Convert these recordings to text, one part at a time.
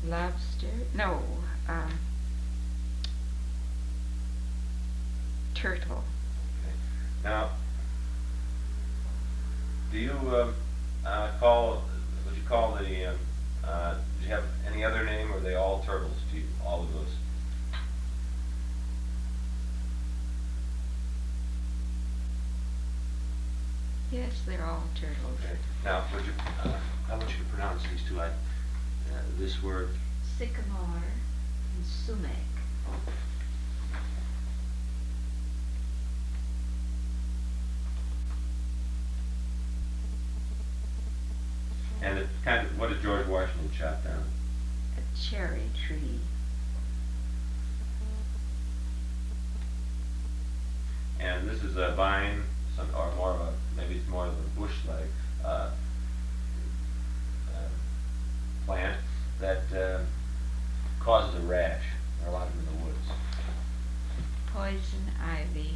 Lobster? No. Turtle. Okay. Now, do you call? Would you call the? Did you have any other name, or are they all turtles to you? All of those? Yes, they're all turtles. Okay. Now, would you? How would you pronounce these two? This word. Sycamore and sumac. And it kind of, what did George Washington chop down? A cherry tree. And this is a vine, or more of a, maybe it's more of a bush-like plant that causes a rash. There are a lot of them in the woods. Poison ivy.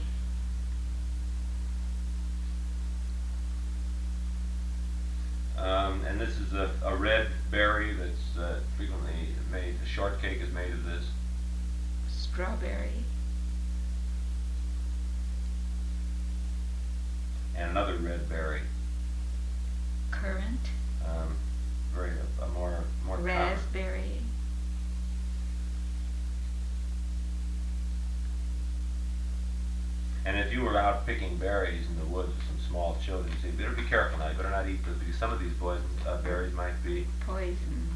And this is a red berry that's frequently made, the shortcake is made of this. Strawberry. And another red berry. Currant. Very more common. Raspberry. And if you were out picking berries in the woods with some small children, you say, you better be careful now, you better not eat those, because some of these berries might be poison.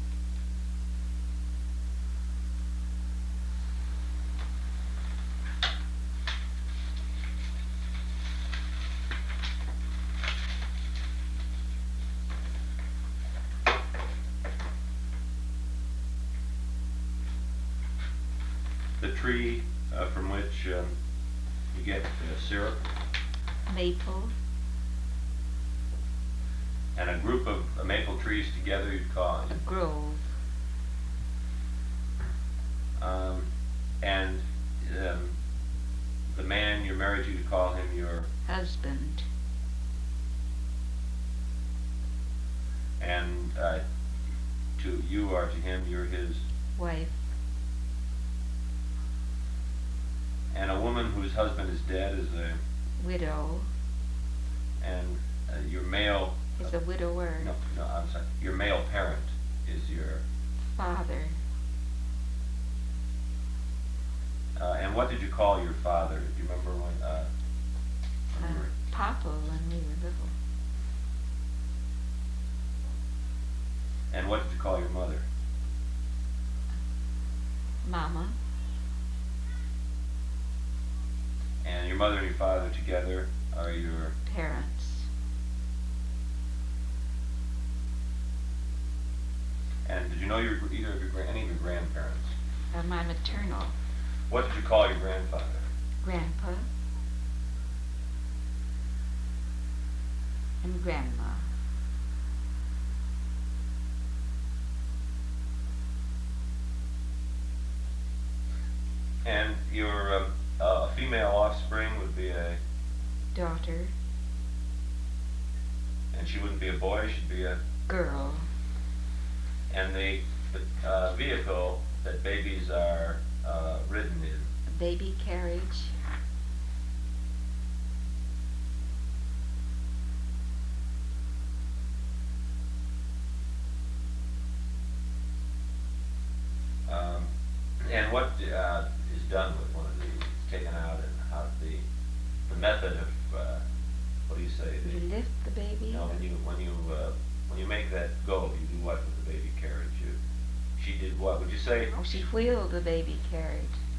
The tree from which you get syrup. Maple. And a group of maple trees together you'd call it? A grove. And the man you're married to, you call him your? Husband. And to you or to him, you're his? Wife. And a woman whose husband is dead is a? Widow. And your male? Is a widower. No, I'm sorry. Your male parent is your? Father. And what did you call your father? Do you remember when you were? Papa when we were little. And what did you call your mother? Mama. And your mother and your father together are your? Parents. And did you know either of any of your grandparents? My maternal. What did you call your grandfather? Grandpa. And grandma. And your female offspring would be a? Daughter. And she wouldn't be a boy, she'd be a? Girl. And the vehicle that babies are ridden in? A baby carriage. And what is done with one of these? Taken out, and how the method of what do you say? You lift the baby. No, when you make that go, you do what with the baby carriage? She did what? Would you say? Oh, she wheeled the baby carriage.